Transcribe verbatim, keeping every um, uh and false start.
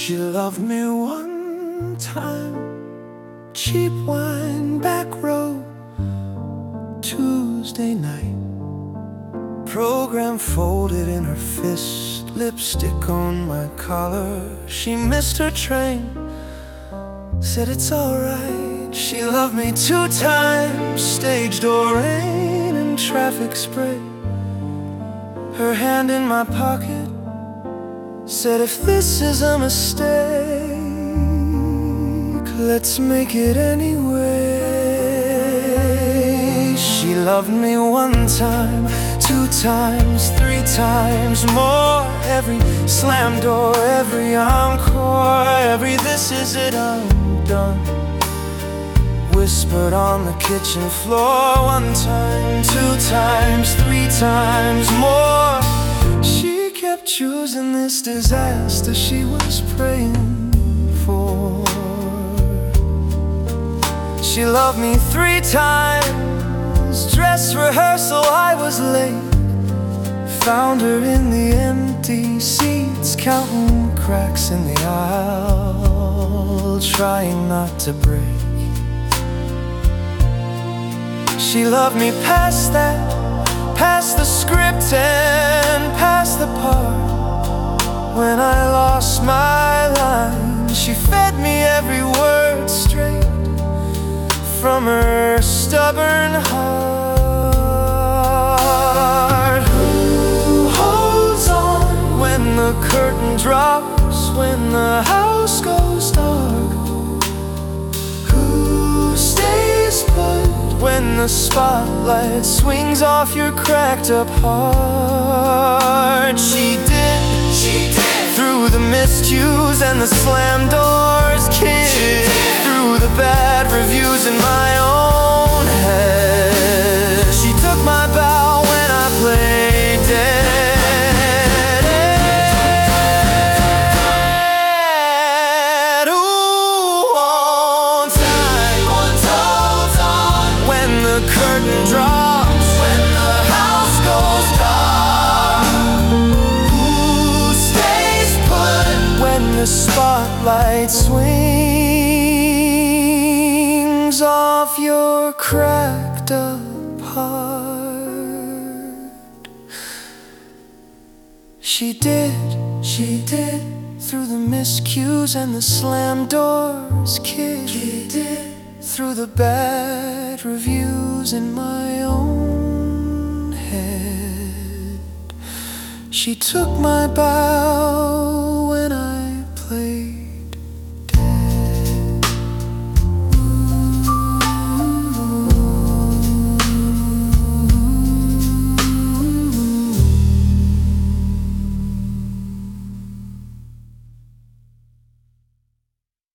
She loved me one time, cheap wine, back row, Tuesday night. Program folded in her fist, lipstick on my collar. She missed her train, said it's alright. She loved me two times, stage door rain and traffic spray. Her hand in my pocket, said if this is a mistake, let's make it anyway. She loved me one time, two times, three times more. Every slam door, every encore, every this is it, I'm done. Whispered on the kitchen floor. One time, two times, three times more. She kept choosing this disaster she was praying for. She loved me three times, dress rehearsal I was late. Found her in the empty seats, counting cracks in the aisle, trying not to break. She loved me past that, past the script and past the part. When I lost my line, she fed me every word straight from her stubborn heart. Who holds on when the curtain drops, when the house goes dark? Who stays put when the spotlight swings off your cracked up heart? She did, she did. Through the miscues and the slam doors, kid. Through the bad reviews in my own head. She took my bow when I played dead. Ooh, on time, hold on when the curtain drops, when the house goes dark. Who stays put when the spotlight swings off your cracked up heart? She did, she did. Through the miscues and the slam doors, kid. She did. Through the bad reviews in my own head. She took my bow